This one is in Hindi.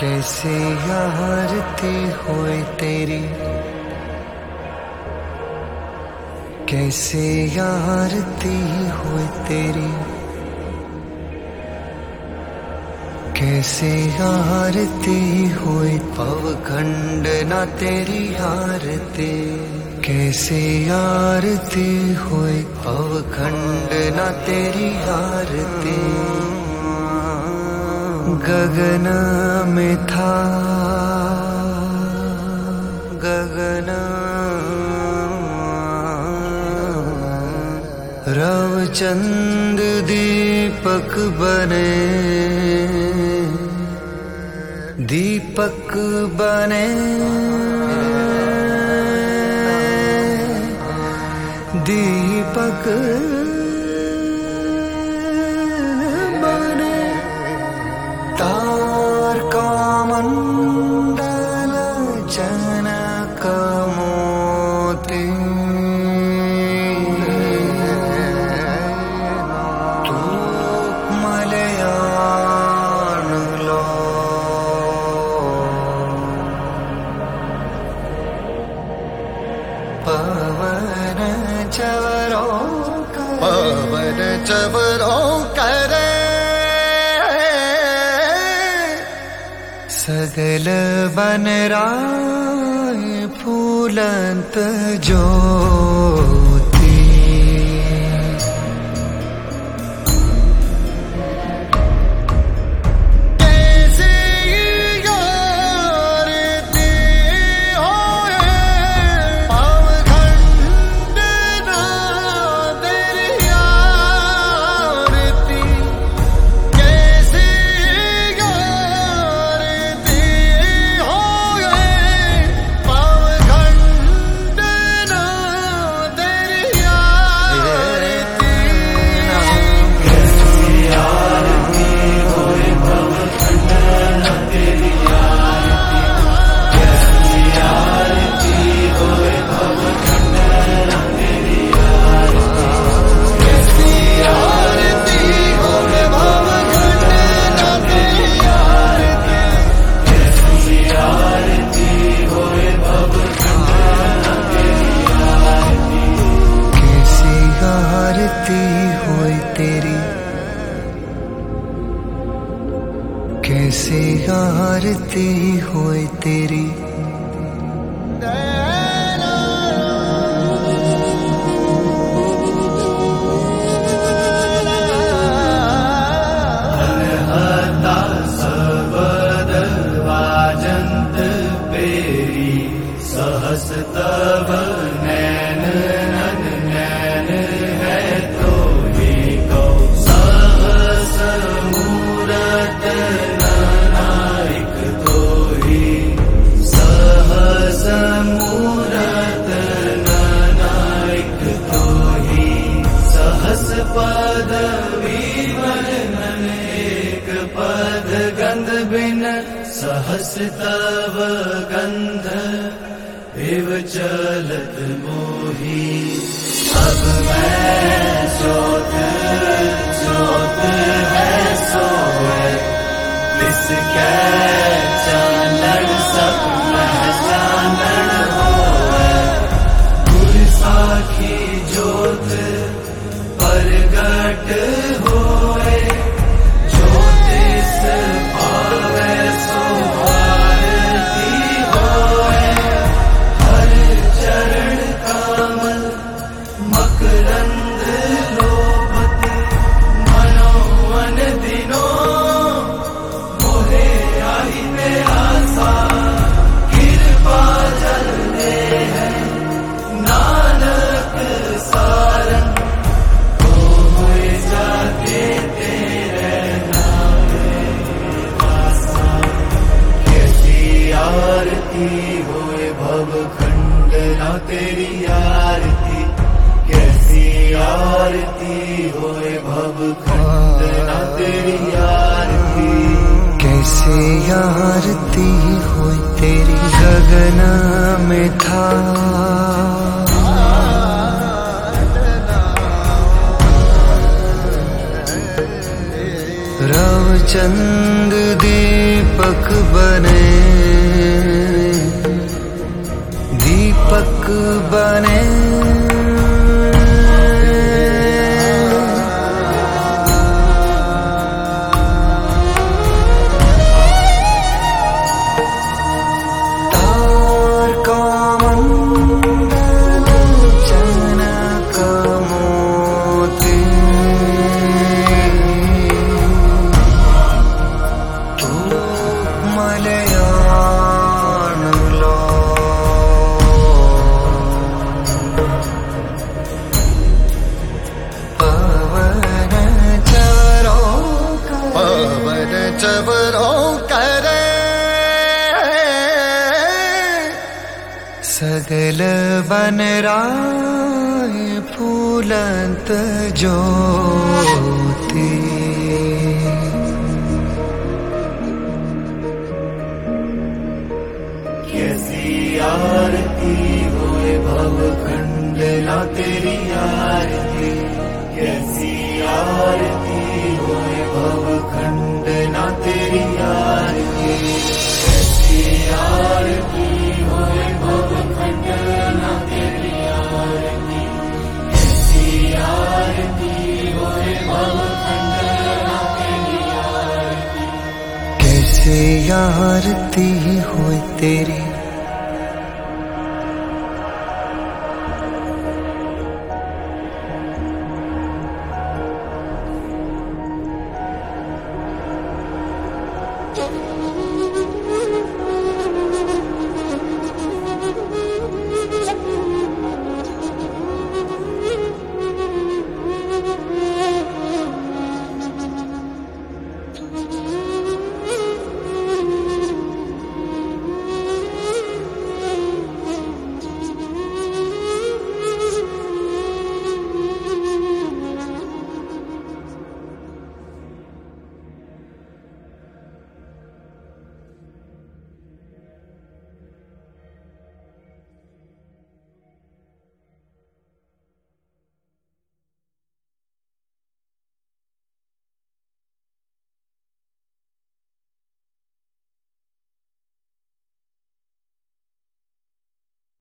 कैसे आरती होए तेरी, कैसे आरती होए तेरी, कैसे आरती होए पवखंड ना तेरी आरती, कैसे आरती होए पवखंड ना तेरी आरती। गगन में था गगन, रवचंद दीपक बने, दीपक बने, दीपक बने। तारका मंडल जनक मोती, तू मलयान लो, पवन चवरों करे, सगल बन राय फूलंत ज्योति। कैसे आरती होए पवखंड ना तेरी आरती, कैसे आरती होए पवखंड ना तेरी आरती। कैसे आरती होए पवखंड ना तेरी आरती, कैसी आरती होए पवखंड ना तेरी आरती, कैसी आरती होए पवखंड ना तेरी आरती, कैसी आरती होए पवखंड ना तेरी आरती। कैसी आरती होए तेरी, कैसे आरती होए तेरी। हता सबद वाजंत पेरी, सहस तव नैन नन नैन है तो ही कौ। सहस मूरत नानाइक तो ही, सहस मूरत नानाइक तो ही। सहस पद विवर्णन एक पद गंध बिन, सहस तव गंध एव चलत मोही। अब मैं ज्योत ज्योत है सोए, इसके चानन सब मह चानन होए। गुर साखी ज्योत प्रगट होए, ज्योतिष पावे सो आरती होए। हर चरण कमल मकरंद लोभते, मनोवन दिनो मोहे आई में आशा। कृपा जल दे है नानक सारंग, तो होए जाके तेरे नाम आशा। कैसी आरती होए भवखंड ना तेरी आरती, कैसी आरती होए भवखंड ना तेरी आरती। कैसे आरती होए तेरी, गगन में था रवचंद दीप दीपक बने, दीपक बने। सगल बनराय फूलंत ज्योति, कैसी आरती होए भव खंडना तेरी आरती, कैसी आरती होए भव खंडना तेरी आरती, कैसी आरती होए भव खंडना तेरी आरती, कैसी आरती होए भव खंडना तेरी आरती, कैसी आरती होए तेरी